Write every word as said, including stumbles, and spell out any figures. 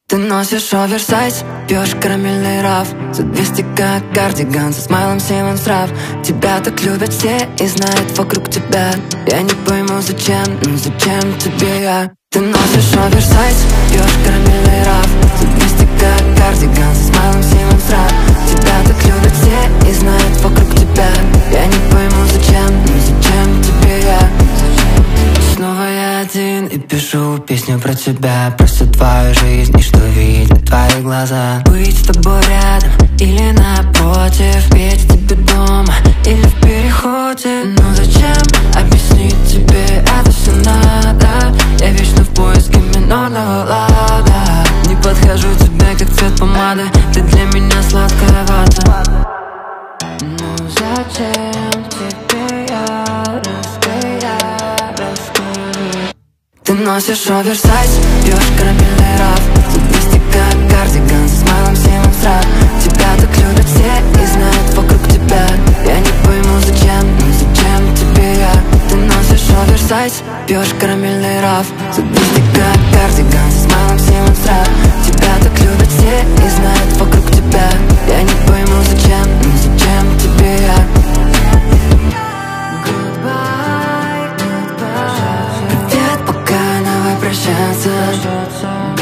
Ты носишь оверсайз, пьешь карамельный раф, за двести как кардиган, со смайлом Симон Страв. Тебя так любят все и знают вокруг тебя. Я не пойму зачем, ну зачем тебе я? Ты носишь оверсайз, пьешь карамельный раф, за двести как кардиган, со смайлом Симон Страв. Тебя так любят все и знают вокруг тебя. Я не пойму зачем, ну зачем тебе я? Снова я один и пишу песню про тебя, про всю твою жизнь и что видят твои глаза. Быть с тобой рядом или напротив, петь тебе дома или в переходе. Ну зачем объяснить тебе, это все надо? Я вечно в поиске минорного лада. Не подхожу тебе как цвет помады, ты для меня сладкая вата. Ну зачем тебе я? Ты носишь оверсайз, пьешь карамельный раф, за двести как кардиган, со смайлом Симон Страв. Тебя так любят все и знают вокруг тебя. Я не пойму зачем, ну зачем тебе я? Ты носишь оверсайз, пьешь карамельный раф, за двести как кардиган, со смайлом Симон Страв. Тебя так любят все и знают вокруг тебя. Я не пойму зачем, ну зачем тебе я? Прощаться.